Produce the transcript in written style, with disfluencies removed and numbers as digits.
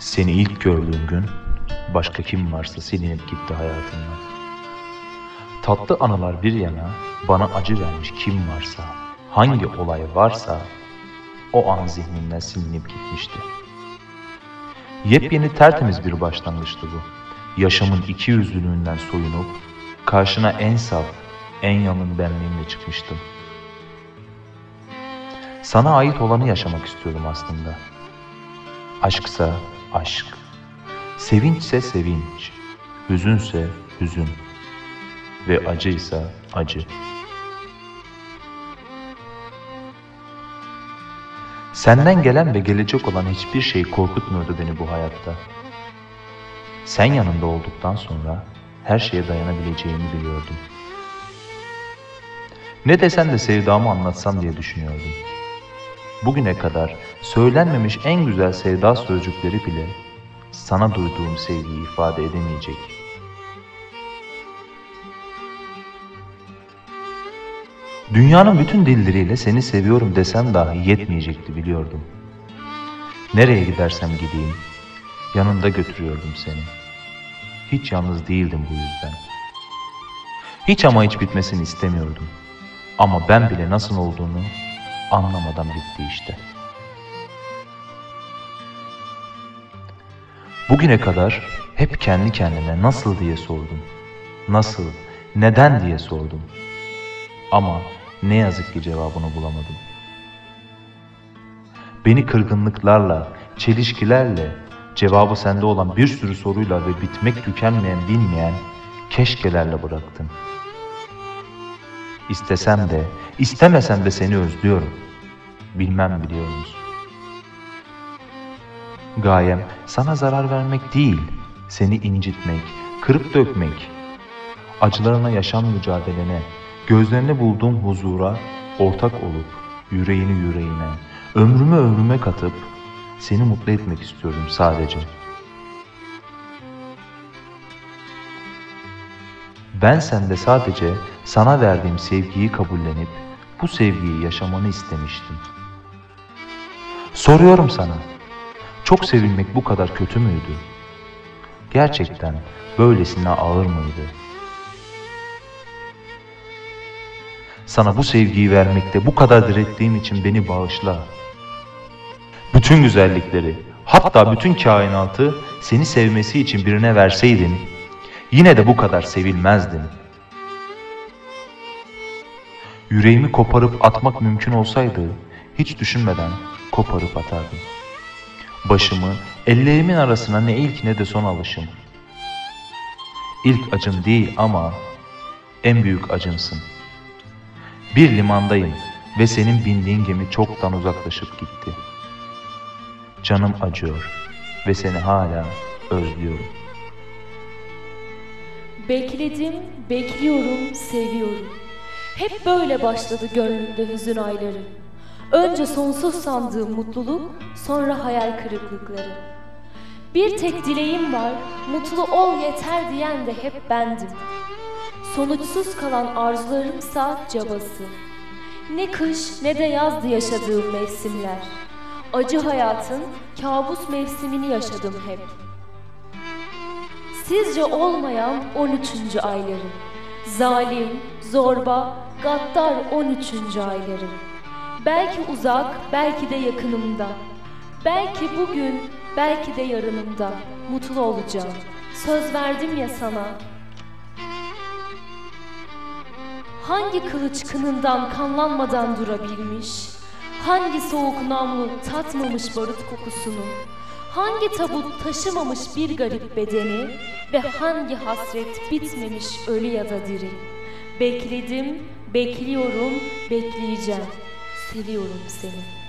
Seni ilk gördüğüm gün başka kim varsa silinip gitti hayatımdan. Tatlı anılar bir yana bana acı vermiş kim varsa, hangi olay varsa o an zihnimden silinip gitmişti. Yepyeni tertemiz bir başlangıçtı bu. Yaşamın iki yüzlülüğünden soyunup karşına en saf, en yalın benliğimle çıkmıştım. Sana ait olanı yaşamak istiyordum aslında. Aşksa aşk, sevinçse sevinç, hüzünse hüzün ve acıysa acı. Senden gelen ve gelecek olan hiçbir şey korkutmuyordu beni bu hayatta. Sen yanımda olduktan sonra her şeye dayanabileceğimi biliyordum. Ne desen de sevdamı anlatsam diye düşünüyordum. Bugüne kadar söylenmemiş en güzel sevda sözcükleri bile sana duyduğum sevgiyi ifade edemeyecek. Dünyanın bütün dilleriyle seni seviyorum desem dahi yetmeyecekti biliyordum. Nereye gidersem gideyim, yanında götürüyordum seni. Hiç yalnız değildim bu yüzden. Hiç ama hiç bitmesini istemiyordum. Ama ben bile nasıl olduğunu anlamadan bitti işte. Bugüne kadar hep kendi kendime nasıl diye sordum. Nasıl, neden diye sordum. Ama ne yazık ki cevabını bulamadım. Beni kırgınlıklarla, çelişkilerle, cevabı sende olan bir sürü soruyla ve bitmek tükenmeyen, bilmeyen keşkelerle bıraktın. İstesem de, istemesem de seni özlüyorum. Bilmem biliyor musun? Gayem sana zarar vermek değil, seni incitmek, kırıp dökmek. Acılarına, yaşam mücadelene, gözlerine bulduğum huzura ortak olup, yüreğini yüreğine, ömrümü ömrüme katıp seni mutlu etmek istiyorum sadece. Ben sende sadece sana verdiğim sevgiyi kabullenip bu sevgiyi yaşamanı istemiştim. Soruyorum sana, çok sevilmek bu kadar kötü müydü? Gerçekten böylesine ağır mıydı? Sana bu sevgiyi vermekte bu kadar direttiğim için beni bağışla. Bütün güzellikleri, hatta bütün kainatı seni sevmesi için birine verseydin, yine de bu kadar sevilmezdin. Yüreğimi koparıp atmak mümkün olsaydı, hiç düşünmeden koparıp atardım. Başımı ellerimin arasına ne ilk ne de son alışım. İlk acım değil ama en büyük acımsın. Bir limandayım ve senin bindiğin gemi çoktan uzaklaşıp gitti. Canım acıyor ve seni hala özlüyorum. Bekledim, bekliyorum, seviyorum. Hep böyle başladı gönlümde hüzün ayları. Önce sonsuz sandığım mutluluk, sonra hayal kırıklıkları. Bir tek dileğim var, mutlu ol yeter diyen de hep bendim. Sonuçsuz kalan arzularımsa cabası. Ne kış ne de yazdı yaşadığım mevsimler. Acı hayatın kabus mevsimini yaşadım hep. Sizce olmayan 13. ayları. Zalim, zorba, gaddar 13. ayları. Belki uzak, belki de yakınımda. Belki bugün, belki de yarınımda mutlu olacağım. Söz verdim ya sana. Hangi kılıç kınından kanlanmadan durabilmiş? Hangi soğuk namlu tatmamış barut kokusunu? Hangi tabut taşımamış bir garip bedeni? Ve hangi hasret bitmemiş ölü ya da diri? Bekledim, bekliyorum, bekleyeceğim. Seviyorum seni.